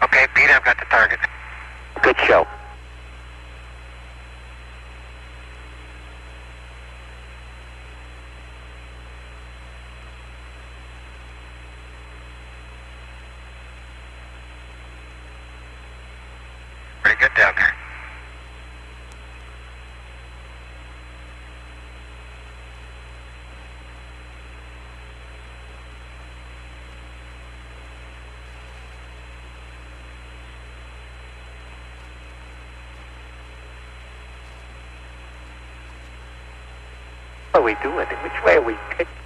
Okay, Pete, I've got the target. Good show. Pretty good down there. What are we doing? Which way are we pitching?